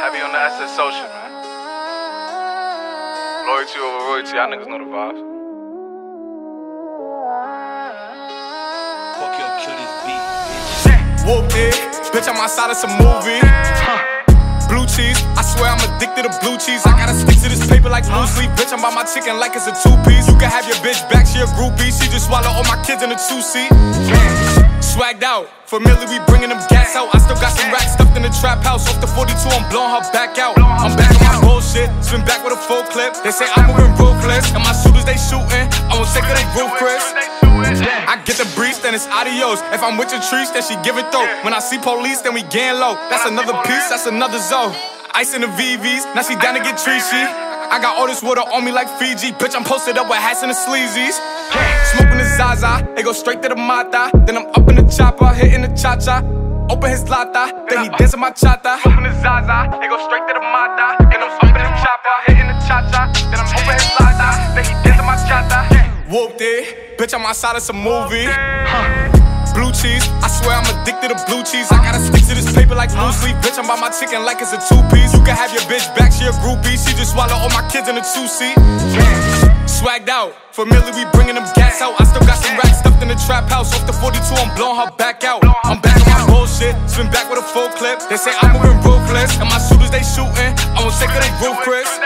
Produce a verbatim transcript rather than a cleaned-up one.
Heavy on the S S social, man. Loyalty over royalty, y'all niggas know the vibes. Fuck yo, kill this beat, bitch. Whooped it, bitch, I'm outside of some movie. Huh. Blue cheese, I swear I'm addicted to blue cheese. I gotta stick to this paper like blue sleep. Bitch, I'm by my chicken like it's a two-piece. You can have your bitch back, she a groupie. She just swallow all my kids in a two-seat. Swagged out, familiar, we bringing them gas out. I still got some racks stuffed in the trap house. Off the forty-two, I'm blowing her back out. I'm back on my bullshit, spin back with a full clip. They say I'm moving ruthless, and my shooters, they shooting. I won't take her, they roof, Chris. I get the breeze, then it's adios. If I'm with your trees, then she give it though. When I see police, then we gang low. That's another piece, that's another zone. Ice in the V Vs, now she down to get treachy. I got all this water on me like Fiji. Bitch, I'm posted up with hats and the sleazies. Smoking the Zaza, they go straight to the mata. Then I'm up in the chopper, hitting the cha-cha. Open his lata, then he dancing my chata. Smoking the Zaza, they go straight to the mata. Then I'm up in the chopper, hitting the cha-cha. Then I'm open his lata, then he dancing my chata. Whooped it, bitch, I'm outside of some movie. Huh. Blue cheese, I swear I'm addicted to blue cheese. I gotta stick to this paper like blue sleep. Bitch, I'm by my chicken like it's a two-piece. You can have your bitch back, she a groupie. She just swallow all my kids in a two-seat. Swagged out, familiar, we bringing them gas out. I still got some racks stuffed in the trap house. Off the forty-two, I'm blowing her back out. I'm back on my bullshit, spin back with a full clip. They say I'm moving ruthless, and my shooters, they shooting. I won't take her, they roof, Chris.